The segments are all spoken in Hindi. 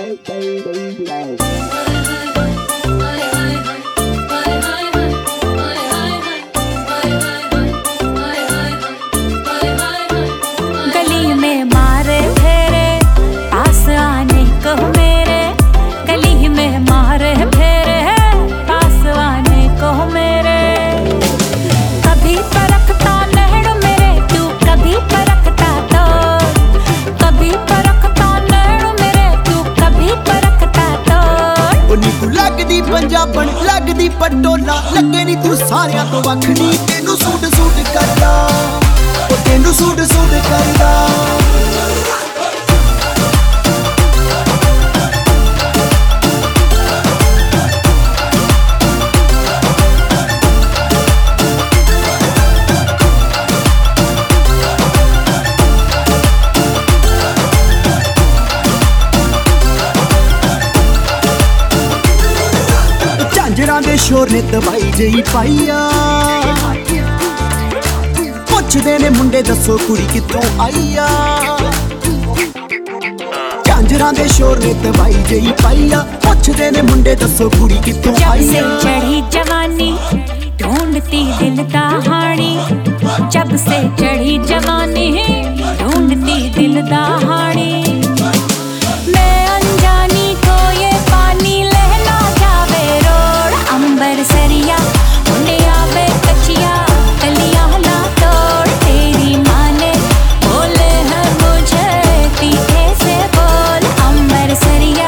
गली में मारे फेरे पास आने को मेरे, गली में मारे फेरे पास आने को मेरे। कभी परखता नैन मेरे तू, कभी परखता तो, कभी परखता नैन मेरे तू, कभी परखता तो। नी तू लगदी पंजाबन लगदी पटोला, लगे नी तू सारियां तो वखनी, तेनू सूट सूट करदा, ओ तेनू सूट सूट करदा। झांजरां दे शोर ने दवाई जई पाईया, पुछदे ने मुंडे दसो कुड़ी कित्थों आईया। झांजरां दे शोर ने दवाई जई पाईया, पुछदे ने मुंडे दसो कुड़ी कित्थों आईया। जब से चढ़ी जवानी ढूंढती दिल दा हानी, जब से चढ़ी जवानी ढूंढती दिल दा हानी। मैं अनजानी को ये पानी लहला जावे रोड, अंबर सरिया मुंडे आवे कचिया, कलियां ना तोड़। तेरी माँ ने बोले है मुझे तीखे से बोल, अंबर सरिया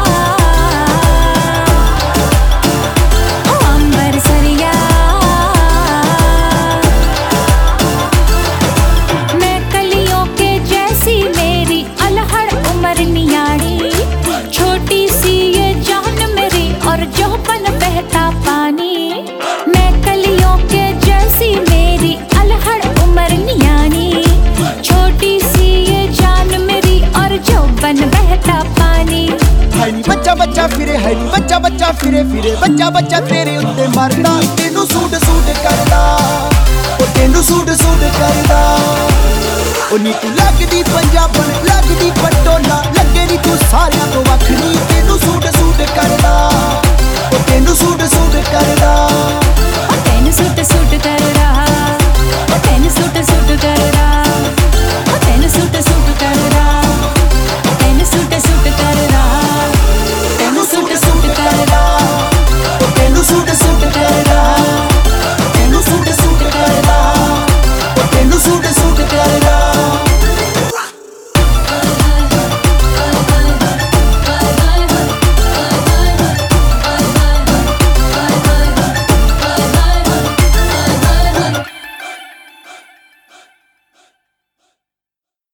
अंबर सरिया। मैं कलियों के जैसी मेरी अलहड़ उम्र नियाड़ी, छोटी सी ये जान मेरी और जौहपन बहता पानी। मैं कलियों के जैसी मेरी अलहड़ उम्र नियानी, छोटी सी ये जान मेरी और जौहपन बहता पानी। है नी बच्चा बच्चा फिरे, है नी बच्चा बच्चा फिरे फिरे, बच्चा बच्चा तेरे उत्ते मरदा, तेनू सूट सूट करदा, ओ तेनू सूट सूट करदा। ओ नी तू लगदी पंजाबन लगदी पटोला, लगे नी तू सारियां तो वखनी, तेनू सूट सूट करदा, ओ तेनू सूट सूट करदा।